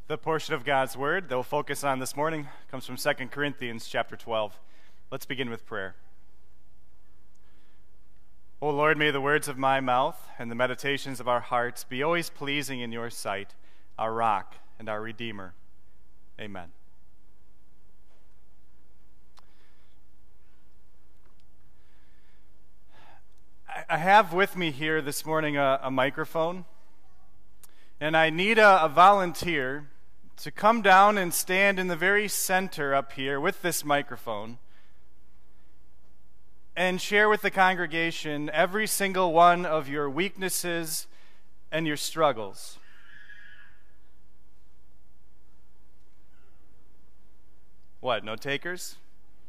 The portion of God's Word that we'll focus on this morning comes from 2 Corinthians chapter 12. Let's begin with prayer. O Lord, may the words of my mouth and the meditations of our hearts be always pleasing in your sight, our rock and our Redeemer. Amen. I have with me here this morning a microphone, and I need a volunteer to come down and stand in the very center up here with this microphone and share with the congregation every single one of your weaknesses and your struggles. What, no takers?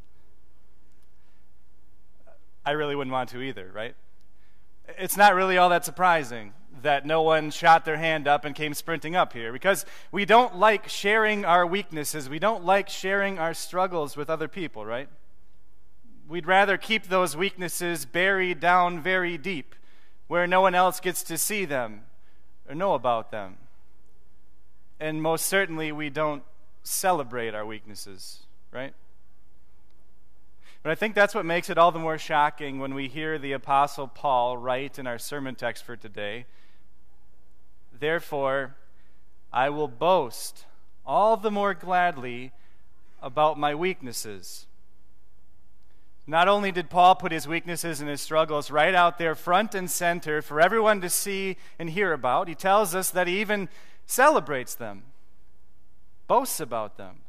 I really wouldn't want to either, right? It's not really all that surprising that no one shot their hand up and came sprinting up here, because we don't like sharing our weaknesses. We don't like sharing our struggles with other people, right? We'd rather keep those weaknesses buried down very deep, where no one else gets to see them or know about them. And most certainly we don't celebrate our weaknesses, right? But I think that's what makes it all the more shocking when we hear the Apostle Paul write in our sermon text for today, "Therefore, I will boast all the more gladly about my weaknesses." Not only did Paul put his weaknesses and his struggles right out there front and center for everyone to see and hear about, he tells us that he even celebrates them, boasts about them.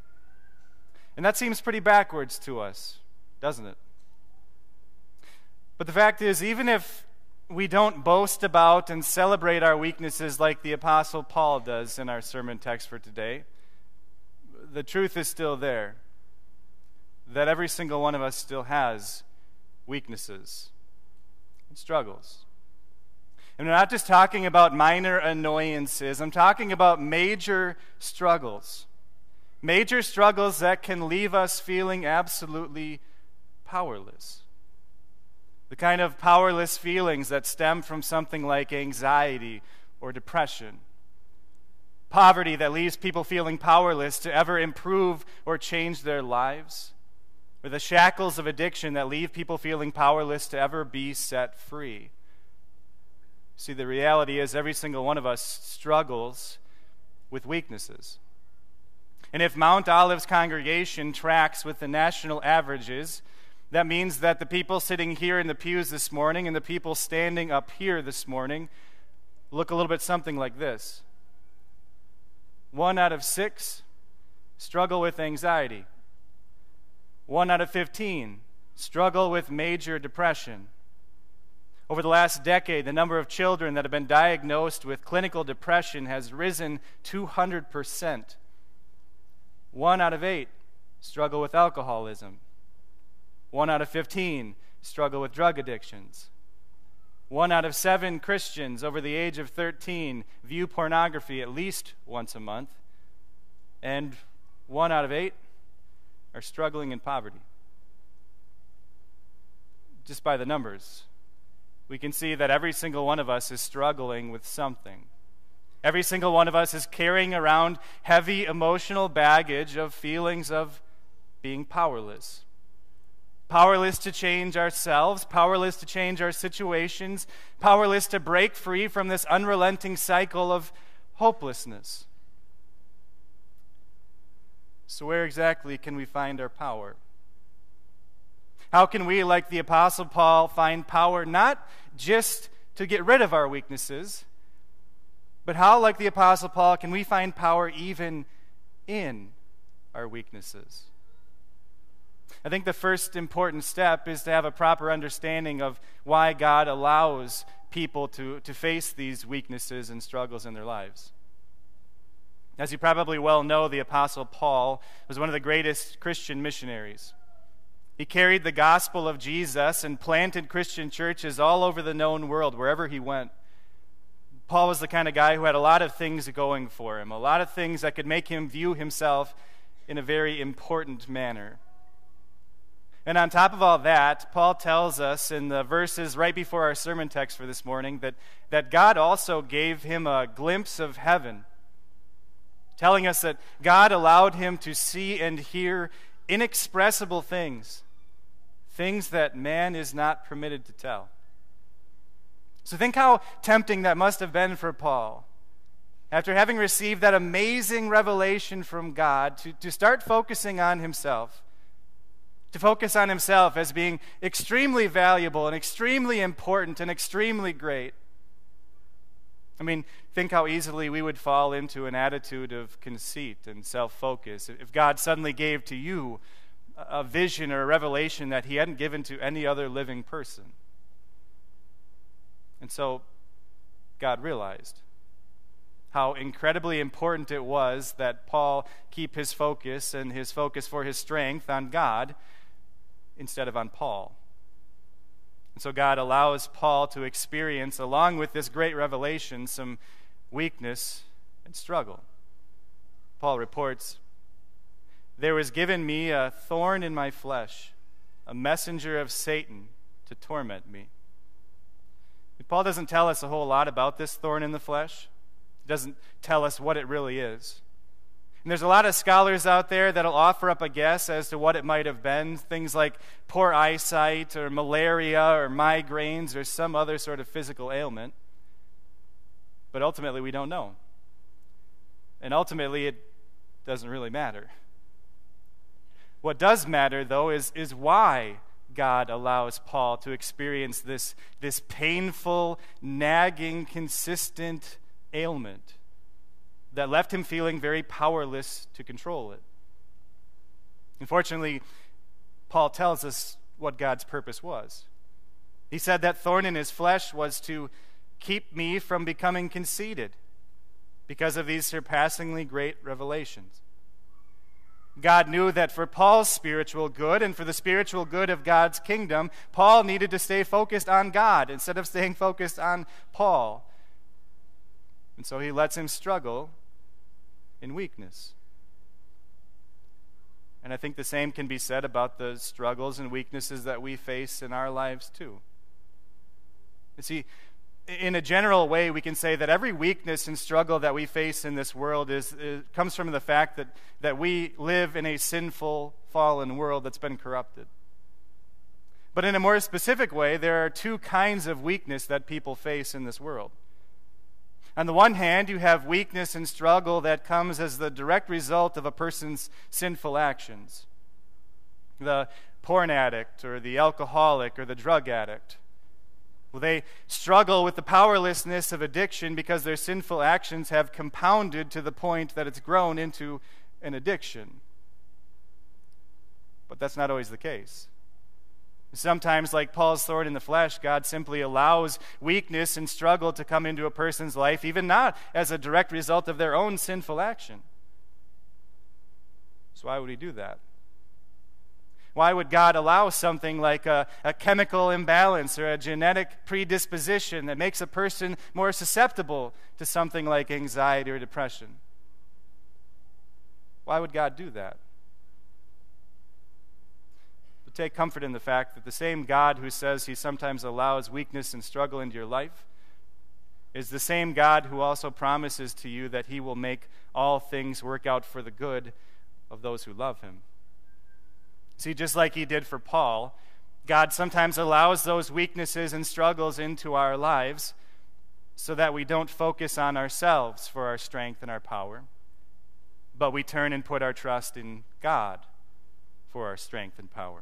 And that seems pretty backwards to us, doesn't it? But the fact is, even if we don't boast about and celebrate our weaknesses like the Apostle Paul does in our sermon text for today, the truth is still there, that every single one of us still has weaknesses and struggles. And I'm not just talking about minor annoyances, I'm talking about major struggles. Major struggles that can leave us feeling absolutely powerless. The kind of powerless feelings that stem from something like anxiety or depression. Poverty that leaves people feeling powerless to ever improve or change their lives. Or the shackles of addiction that leave people feeling powerless to ever be set free. See, the reality is every single one of us struggles with weaknesses. And if Mount Olive's congregation tracks with the national averages, that means that the people sitting here in the pews this morning and the people standing up here this morning look a little bit something like this. 1 out of 6 struggle with anxiety. 1 out of 15 struggle with major depression. Over the last decade, the number of children that have been diagnosed with clinical depression has risen 200%. 1 out of 8 struggle with alcoholism. 1 out of 15 struggle with drug addictions. 1 out of 7 Christians over the age of 13 view pornography at least once a month. And 1 out of 8 are struggling in poverty. Just by the numbers, we can see that every single one of us is struggling with something. Every single one of us is carrying around heavy emotional baggage of feelings of being powerless. Powerless to change ourselves, powerless to change our situations, powerless to break free from this unrelenting cycle of hopelessness. So where exactly can we find our power? How can we, like the Apostle Paul, find power not just to get rid of our weaknesses, but how, like the Apostle Paul, can we find power even in our weaknesses? I think the first important step is to have a proper understanding of why God allows people to face these weaknesses and struggles in their lives. As you probably well know, the Apostle Paul was one of the greatest Christian missionaries. He carried the gospel of Jesus and planted Christian churches all over the known world, wherever he went. Paul was the kind of guy who had a lot of things going for him, a lot of things that could make him view himself in a very important manner. And on top of all that, Paul tells us in the verses right before our sermon text for this morning that God also gave him a glimpse of heaven. telling us that God allowed him to see and hear inexpressible things, things that man is not permitted to tell. So think how tempting that must have been for Paul, after having received that amazing revelation from God, to start focusing on himself, to focus on himself as being extremely valuable and extremely important and extremely great. I mean, think how easily we would fall into an attitude of conceit and self-focus if God suddenly gave to you a vision or a revelation that he hadn't given to any other living person. And so God realized how incredibly important it was that Paul keep his focus and his focus for his strength on God instead of on Paul. And so God allows Paul to experience, along with this great revelation, some weakness and struggle. Paul reports, "There was given me a thorn in my flesh, a messenger of Satan to torment me." Paul doesn't tell us a whole lot about this thorn in the flesh. He doesn't tell us what it really is. And there's a lot of scholars out there that'll offer up a guess as to what it might have been. Things like poor eyesight or malaria or migraines or some other sort of physical ailment. But ultimately we don't know. And ultimately it doesn't really matter. What does matter, though, is why God allows Paul to experience this painful, nagging, consistent ailment that left him feeling very powerless to control it. Unfortunately, Paul tells us what God's purpose was. He said that thorn in his flesh was to keep me from becoming conceited because of these surpassingly great revelations. God knew that for Paul's spiritual good and for the spiritual good of God's kingdom, Paul needed to stay focused on God instead of staying focused on Paul. And so he lets him struggle in weakness. And I think the same can be said about the struggles and weaknesses that we face in our lives too. You see, in a general way, we can say that every weakness and struggle that we face in this world comes from the fact that we live in a sinful, fallen world that's been corrupted. But in a more specific way, there are two kinds of weakness that people face in this world. On the one hand, you have weakness and struggle that comes as the direct result of a person's sinful actions. The porn addict or the alcoholic or the drug addict. Well, they struggle with the powerlessness of addiction because their sinful actions have compounded to the point that it's grown into an addiction. But that's not always the case. Sometimes, like Paul's thorn in the flesh, God simply allows weakness and struggle to come into a person's life, even not as a direct result of their own sinful action. So why would he do that? Why would God allow something like a chemical imbalance or a genetic predisposition that makes a person more susceptible to something like anxiety or depression? Why would God do that? Take comfort in the fact that the same God who says he sometimes allows weakness and struggle into your life is the same God who also promises to you that he will make all things work out for the good of those who love him. See, just like he did for Paul, God sometimes allows those weaknesses and struggles into our lives so that we don't focus on ourselves for our strength and our power, but we turn and put our trust in God for our strength and power.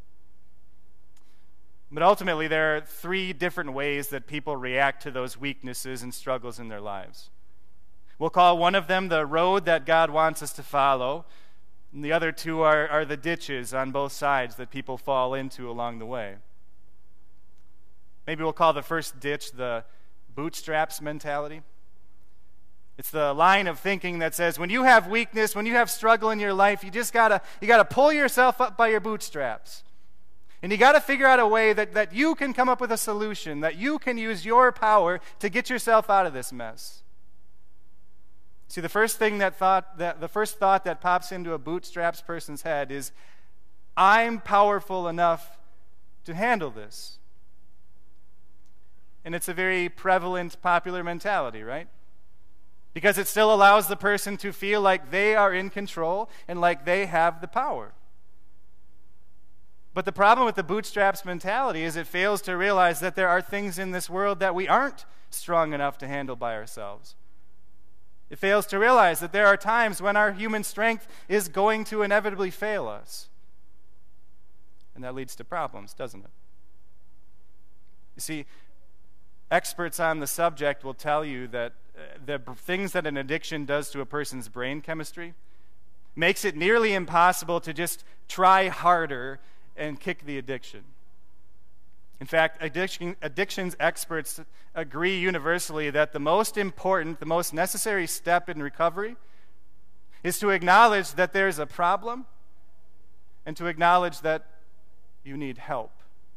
But ultimately, there are three different ways that people react to those weaknesses and struggles in their lives. We'll call one of them the road that God wants us to follow, and the other two are the ditches on both sides that people fall into along the way. Maybe we'll call the first ditch the bootstraps mentality. It's the line of thinking that says when you have weakness, when you have struggle in your life, you gotta pull yourself up by your bootstraps. And you got to figure out a way that you can come up with a solution, that you can use your power to get yourself out of this mess. See, the first thought that pops into a bootstraps person's head is, I'm powerful enough to handle this. And it's a very prevalent, popular mentality, right? because it still allows the person to feel like they are in control and like they have the power. But the problem with the bootstraps mentality is it fails to realize that there are things in this world that we aren't strong enough to handle by ourselves. It fails to realize that there are times when our human strength is going to inevitably fail us. And that leads to problems, doesn't it? You see, experts on the subject will tell you that the things that an addiction does to a person's brain chemistry makes it nearly impossible to just try harder and kick the addiction. In fact, addictions experts agree universally that the most important, the most necessary step in recovery is to acknowledge that there's a problem and to acknowledge that you need help.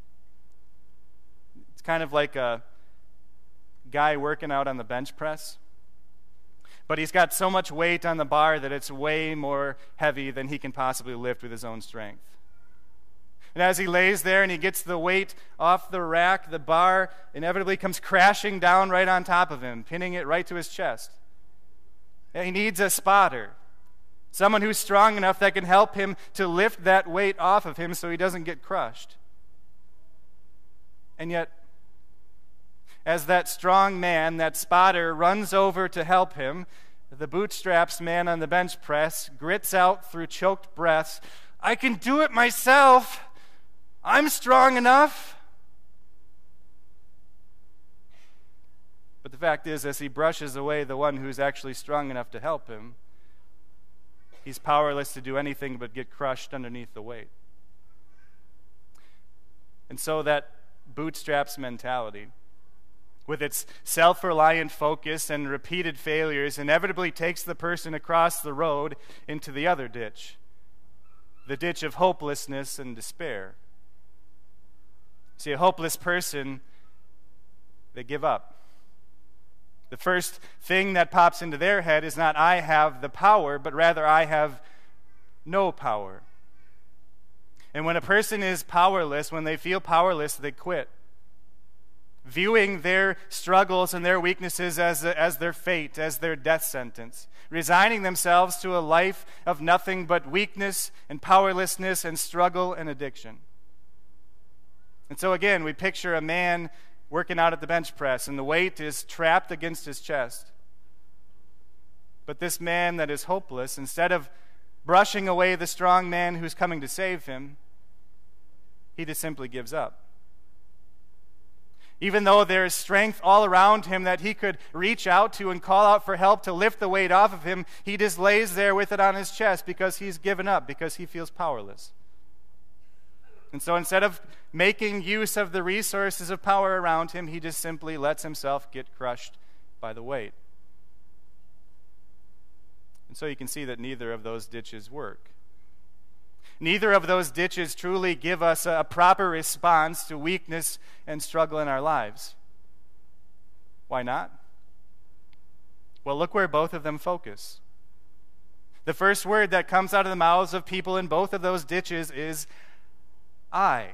It's kind of like a guy working out on the bench press, but he's got so much weight on the bar that it's way more heavy than he can possibly lift with his own strength. And as he lays there and he gets the weight off the rack, the bar inevitably comes crashing down right on top of him, pinning it right to his chest. And he needs a spotter, someone who's strong enough that can help him to lift that weight off of him so he doesn't get crushed. And yet, as that strong man, that spotter, runs over to help him, the bootstraps man on the bench press grits out through choked breaths, "I can do it myself. I'm strong enough." But the fact is, as he brushes away the one who's actually strong enough to help him, he's powerless to do anything but get crushed underneath the weight. And so that bootstraps mentality, with its self-reliant focus and repeated failures, inevitably takes the person across the road into the other ditch, the ditch of hopelessness and despair. See, a hopeless person, they give up. The first thing that pops into their head is not, "I have the power," but rather, "I have no power." And when a person is powerless, when they feel powerless, they quit, viewing their struggles and their weaknesses as their fate, as their death sentence, resigning themselves to a life of nothing but weakness and powerlessness and struggle and addiction. And so again, we picture a man working out at the bench press, and the weight is trapped against his chest. But this man that is hopeless, instead of brushing away the strong man who's coming to save him, he just simply gives up. Even though there is strength all around him that he could reach out to and call out for help to lift the weight off of him, he just lays there with it on his chest because he's given up, because he feels powerless. And so instead of making use of the resources of power around him, he just simply lets himself get crushed by the weight. And so you can see that neither of those ditches work. Neither of those ditches truly give us a proper response to weakness and struggle in our lives. Why not? Well, look where both of them focus. The first word that comes out of the mouths of people in both of those ditches is I.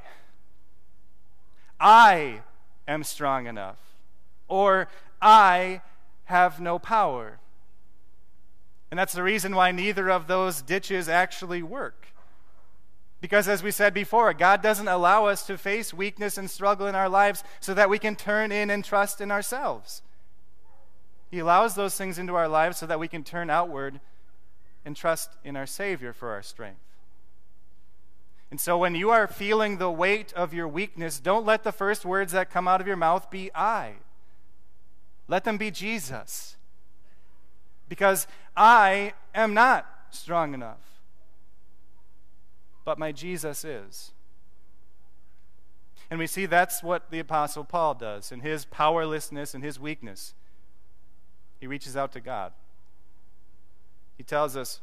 I am strong enough. Or I have no power. And that's the reason why neither of those ditches actually work. Because as we said before, God doesn't allow us to face weakness and struggle in our lives so that we can turn in and trust in ourselves. He allows those things into our lives so that we can turn outward and trust in our Savior for our strength. And so when you are feeling the weight of your weakness, don't let the first words that come out of your mouth be I. Let them be Jesus. Because I am not strong enough. But my Jesus is. And we see that's what the Apostle Paul does in his powerlessness and his weakness. He reaches out to God. He tells us,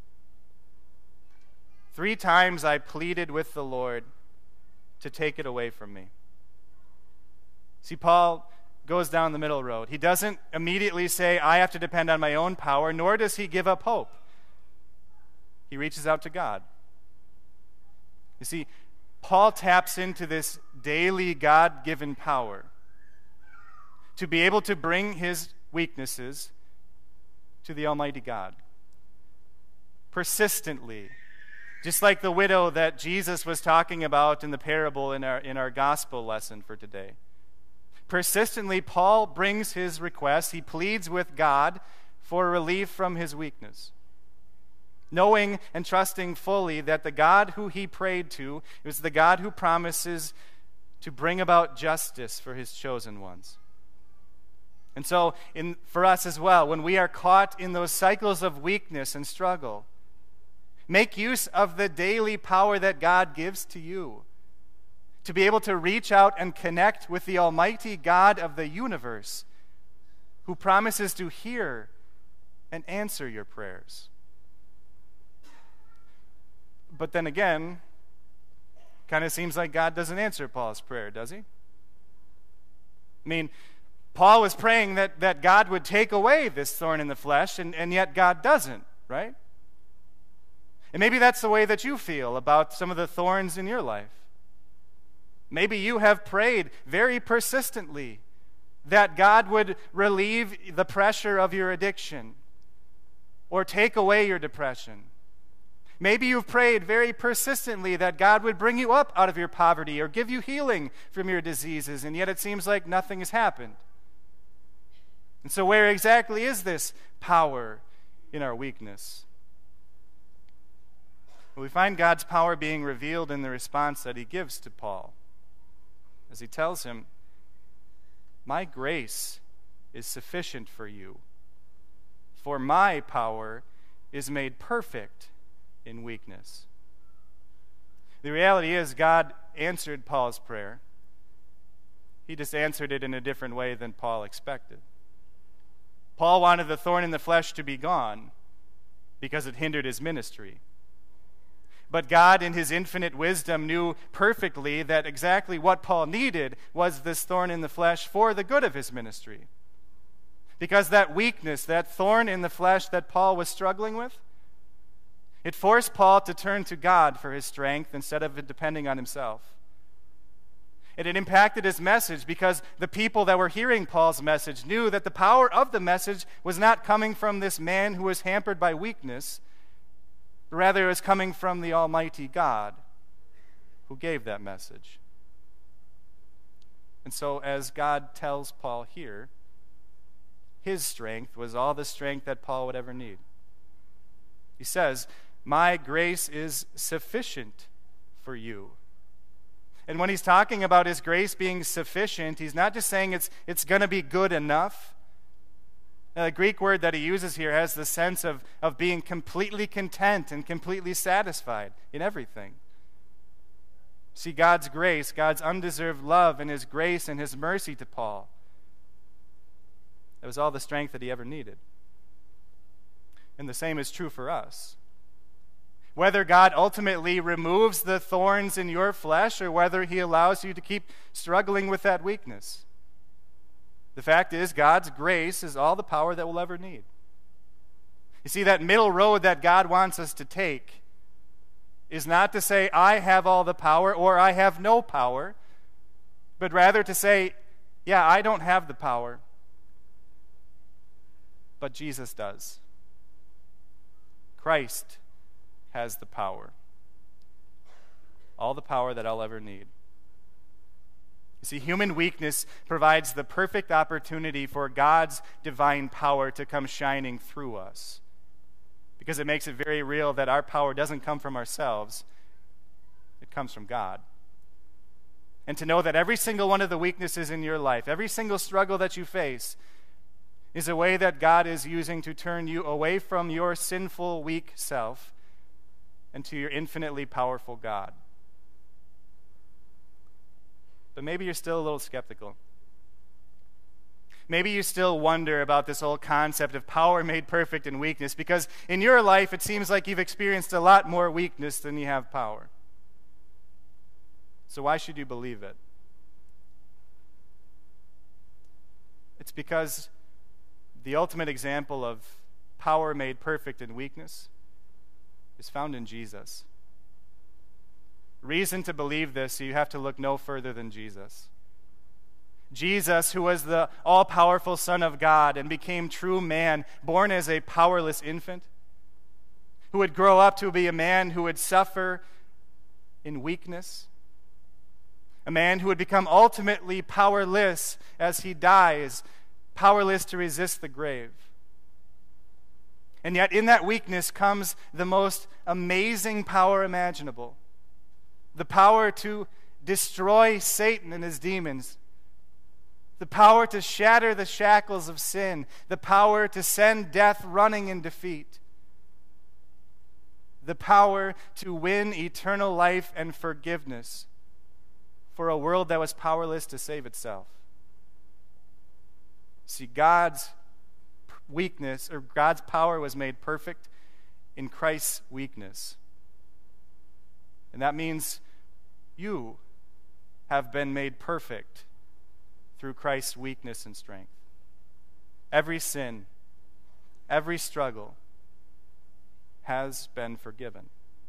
3 times I pleaded with the Lord to take it away from me. See, Paul goes down the middle road. He doesn't immediately say, I have to depend on my own power, nor does he give up hope. He reaches out to God. You see, Paul taps into this daily God-given power to be able to bring his weaknesses to the Almighty God. Persistently. Just like the widow that Jesus was talking about in the parable in our gospel lesson for today. Persistently, Paul brings his request. He pleads with God for relief from his weakness, knowing and trusting fully that the God who he prayed to is the God who promises to bring about justice for his chosen ones. And so, for us as well, when we are caught in those cycles of weakness and struggle, make use of the daily power that God gives to you to be able to reach out and connect with the Almighty God of the universe, who promises to hear and answer your prayers. But then again, kind of seems like God doesn't answer Paul's prayer, does he? I mean, Paul was praying that God would take away this thorn in the flesh, and yet God doesn't, right? And maybe that's the way that you feel about some of the thorns in your life. Maybe you have prayed very persistently that God would relieve the pressure of your addiction or take away your depression. Maybe you've prayed very persistently that God would bring you up out of your poverty or give you healing from your diseases, and yet it seems like nothing has happened. And so where exactly is this power in our weakness? Well, we find God's power being revealed in the response that he gives to Paul, as he tells him, "My grace is sufficient for you, for my power is made perfect in weakness." The reality is God answered Paul's prayer. He just answered it in a different way than Paul expected. Paul wanted the thorn in the flesh to be gone because it hindered his ministry. But God, in his infinite wisdom, knew perfectly that exactly what Paul needed was this thorn in the flesh for the good of his ministry. Because that weakness, that thorn in the flesh that Paul was struggling with, it forced Paul to turn to God for his strength instead of depending on himself. And it impacted his message because the people that were hearing Paul's message knew that the power of the message was not coming from this man who was hampered by weakness. Rather, it was coming from the Almighty God who gave that message. And so, as God tells Paul here, his strength was all the strength that Paul would ever need. He says, "My grace is sufficient for you." And when he's talking about his grace being sufficient, he's not just saying it's going to be good enough. Now, the Greek word that he uses here has the sense of being completely content and completely satisfied in everything. See, God's grace, God's undeserved love and his grace and his mercy to Paul, that was all the strength that he ever needed. And the same is true for us. Whether God ultimately removes the thorns in your flesh or whether he allows you to keep struggling with that weakness, the fact is, God's grace is all the power that we'll ever need. You see, that middle road that God wants us to take is not to say, I have all the power or I have no power, but rather to say, yeah, I don't have the power, but Jesus does. Christ has the power. All the power that I'll ever need. You see, human weakness provides the perfect opportunity for God's divine power to come shining through us, because it makes it very real that our power doesn't come from ourselves, it comes from God. And to know that every single one of the weaknesses in your life, every single struggle that you face, is a way that God is using to turn you away from your sinful, weak self and to your infinitely powerful God. But maybe you're still a little skeptical. Maybe you still wonder about this whole concept of power made perfect in weakness, because in your life it seems like you've experienced a lot more weakness than you have power. So why should you believe it? It's because the ultimate example of power made perfect in weakness is found in Jesus. Reason to believe this, you have to look no further than Jesus. Jesus, who was the all-powerful Son of God and became true man, born as a powerless infant, who would grow up to be a man who would suffer in weakness, a man who would become ultimately powerless as he dies, powerless to resist the grave. And yet in that weakness comes the most amazing power imaginable, the power to destroy Satan and his demons, the power to shatter the shackles of sin, the power to send death running in defeat, the power to win eternal life and forgiveness for a world that was powerless to save itself. See, God's weakness, or God's power, was made perfect in Christ's weakness. And that means you have been made perfect through Christ's weakness and strength. Every sin, every struggle has been forgiven.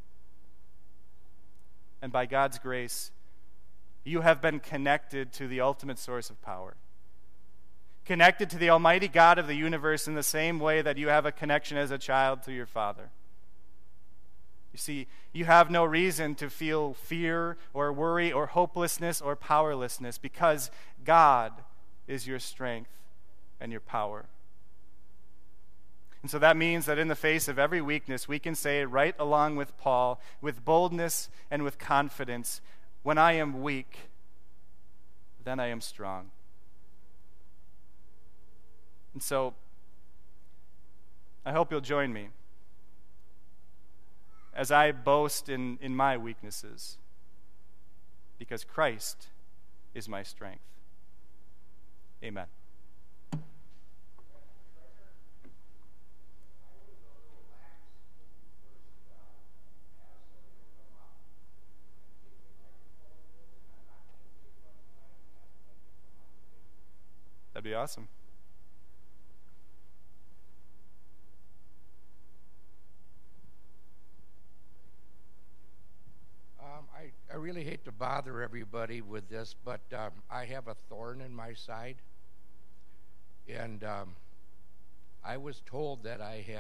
And by God's grace, you have been connected to the ultimate source of power. Connected to the Almighty God of the universe in the same way that you have a connection as a child to your Father. You see, you have no reason to feel fear or worry or hopelessness or powerlessness because God is your strength and your power. And so that means that in the face of every weakness, we can say right along with Paul, with boldness and with confidence, when I am weak, then I am strong. And so, I hope you'll join me as I boast in my weaknesses, because Christ is my strength. Amen. That'd be awesome. I really hate to bother everybody with this, but I have a thorn in my side. And I was told that I had